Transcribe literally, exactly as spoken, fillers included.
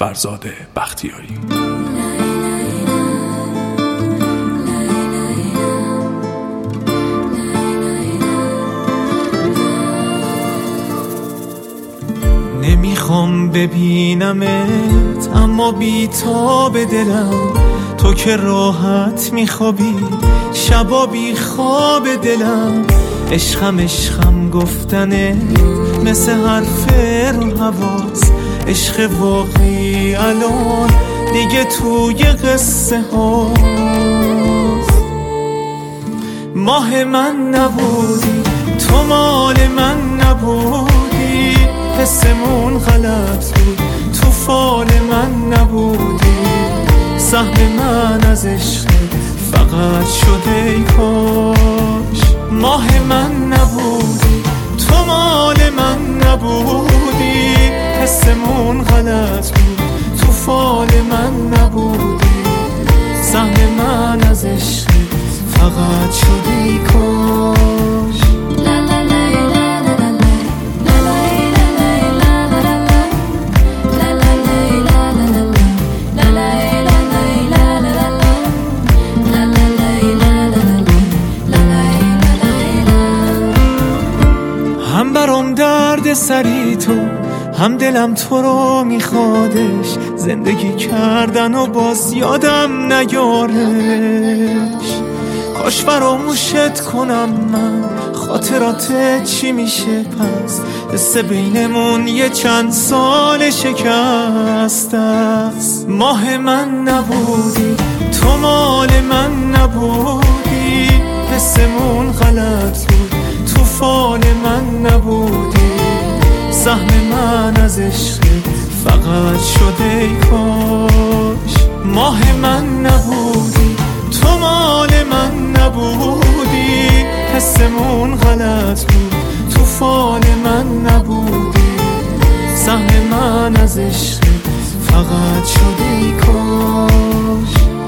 فرزاد بختیاری. نمیخوام ببینمت اما بی تا به دلم، تو که راحت میخوابی شبا بی خواب دلم. عشقم عشقم گفتنه مثل حرف رو حواس، عشق واقعی الان دیگه توی قصه هاست. ماه من نبودی تو مال من نبودی، حسمون غلط بود تو فال من نبودی. سهم من از عشق فقط شده ای کاش. ماه من نبودی تو مال من نبودی، حسمون غلط بود تو فال من نبودی. سهم من از عشق فقط شده ای کاش. هم برام درد سری تو، هم دلم تو رو میخوادش، زندگی کردن و باز یادم نیارش. کاش فراموشت کنم من، خاطرات چی میشه پس، قصه بینمون یه چند سال شکست است. ماه من نبودی تو مال من نبودی، حسمون غلط بود تو فال من نبودی. سهم من از عشق فقط شده ای کاش. ماه من نبودی تو مال من نبودی، حسمون غلط بود تو فال من نبودی. سهم من از عشق فقط شده ای کاش.